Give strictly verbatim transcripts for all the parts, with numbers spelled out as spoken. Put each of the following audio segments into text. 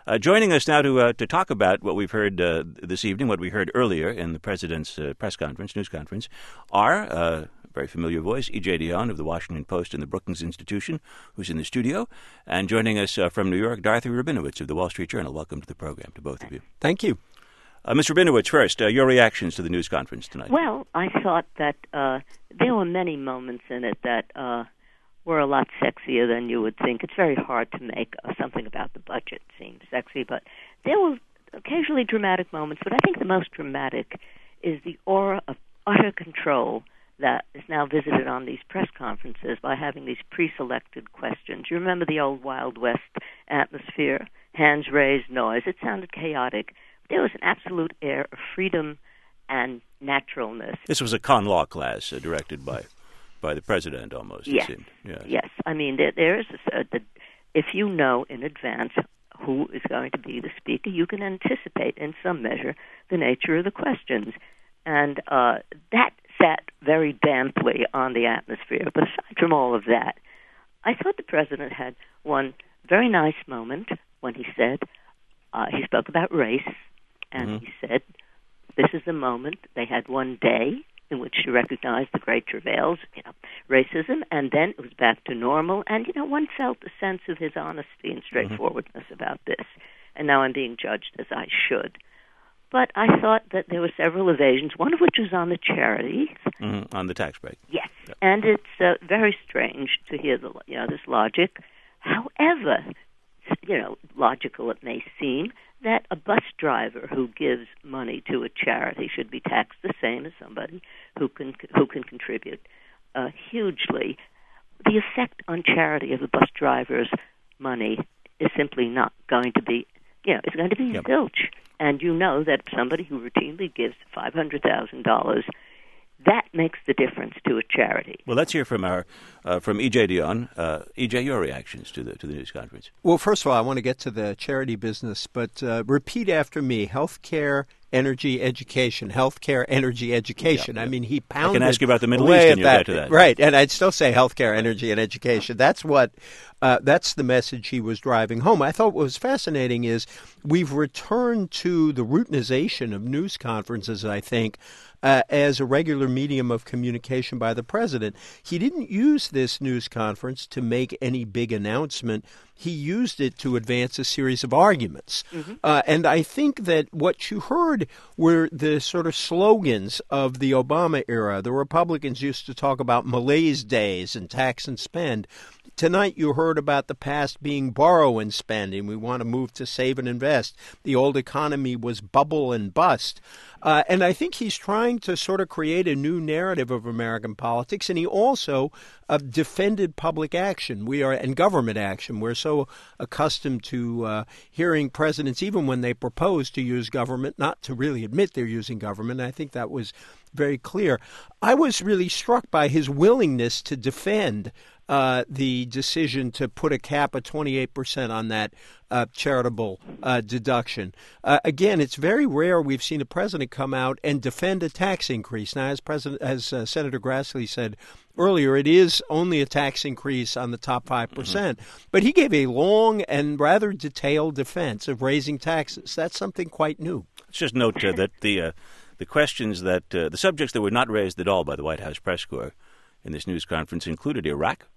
Uh, joining us now to uh, to talk about what we've heard uh, this evening, what we heard earlier in the President's uh, press conference, news conference, are uh, a very familiar voice, E J Dionne of the Washington Post and the Brookings Institution, who's in the studio, and joining us uh, from New York, Dorothy Rabinowitz of the Wall Street Journal. Welcome to the program, to both of you. Thank you. Uh, Miz Rabinowitz, first, uh, your reactions to the news conference tonight. Well, I thought that uh, there were many moments in it that uh, were a lot sexier than you would think. It's very hard to make uh, something about the budget seem sexy, but there were occasionally dramatic moments. But I think the most dramatic is the aura of utter control that is now visited on these press conferences by having these pre-selected questions. You remember the old Wild West atmosphere, hands raised, noise. It sounded chaotic. There was an absolute air of freedom and naturalness. This was a con law class uh, directed by by the president, almost. Yes, it seemed. Yes. yes. I mean, there, there is a, the, if you know in advance who is going to be the speaker, you can anticipate in some measure the nature of the questions, and uh, that sat very damply on the atmosphere. But aside from all of that, I thought the president had one very nice moment when he said uh, he spoke about race, and mm-hmm. he said, "This is the moment." They had one day in which to recognize the great travails, you know, racism, and then it was back to normal. And, you know, one felt a sense of his honesty and straightforwardness mm-hmm. about this. And now I'm being judged as I should. But I thought that there were several evasions, one of which was on the charities. Mm-hmm. On the tax break. Yes. Yep. And it's uh, very strange to hear the, you know, this logic. However, you know, logical it may seem, that a bus driver who gives money to a charity should be taxed the same as somebody who can who can contribute uh, hugely. The effect on charity of the bus driver's money is simply not going to be, you know, it's going to be yep. zilch. And you know that somebody who routinely gives five hundred thousand dollars, that makes the difference to a charity. Well, let's hear from our uh, from E J Dionne. Uh, E J, your reactions to the to the news conference. Well, first of all, I want to get to the charity business, but uh, repeat after me: healthcare, energy, education. Healthcare, energy, education. Yeah, yeah. I mean, he pounded. I can ask you about the Middle East, and you'll that, get to that. Right, and I'd still say healthcare, energy, and education. That's what. Uh, that's the message he was driving home. I thought what was fascinating is we've returned to the routinization of news conferences, I think, uh, as a regular medium of communication by the president. He didn't use this news conference to make any big announcement. He used it to advance a series of arguments. Mm-hmm. Uh, and I think that what you heard were the sort of slogans of the Obama era. The Republicans used to talk about malaise days and tax and spend. Tonight you heard about the past being borrow and spend, and we want to move to save and invest. The old economy was bubble and bust. Uh, and I think he's trying to sort of create a new narrative of American politics, and he also uh, defended public action we are and government action. We're so accustomed to uh, hearing presidents, even when they propose to use government, not to really admit they're using government. I think that was very clear. I was really struck by his willingness to defend Uh, the decision to put a cap of twenty-eight percent on that uh, charitable uh, deduction. Uh, again, it's very rare we've seen a president come out and defend a tax increase. Now, as President, as uh, Senator Grassley said earlier, it is only a tax increase on the top five percent. Mm-hmm. But he gave a long and rather detailed defense of raising taxes. That's something quite new. Let's just note uh, that the uh, the questions that uh, the subjects that were not raised at all by the White House press corps in this news conference included Iraq,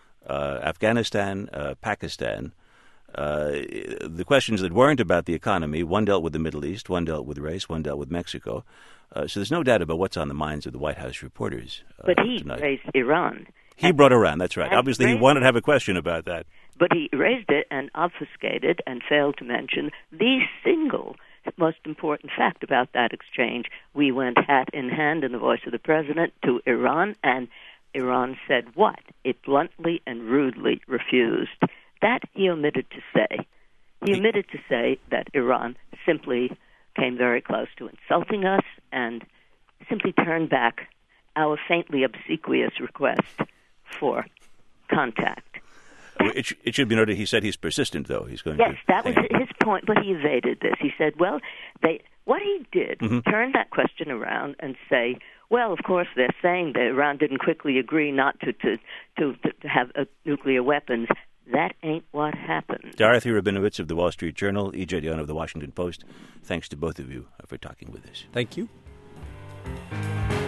Uh, Afghanistan, uh, Pakistan. Uh, the questions that weren't about the economy, one dealt with the Middle East, one dealt with race, one dealt with Mexico. Uh, so there's no doubt about what's on the minds of the White House reporters uh, But he tonight. raised Iran. He and, brought Iran, that's right. and Obviously, raised, he wanted to have a question about that. But he raised it and obfuscated and failed to mention the single most important fact about that exchange. We went hat in hand in the voice of the president to Iran, and Iran said what? It bluntly and rudely refused. That he omitted to say. He omitted to say that Iran simply came very close to insulting us and simply turned back our faintly obsequious request for contact. It, sh- it should be noted he said he's persistent, though. He's going yes, to... that was his point, but he evaded this. He said, well, they what he did, mm-hmm. turn that question around and say, well, of course, they're saying that Iran didn't quickly agree not to to, to, to have uh, nuclear weapons. That ain't what happened. Dorothy Rabinowitz of the Wall Street Journal, E J Dionne of the Washington Post, thanks to both of you for talking with us. Thank you.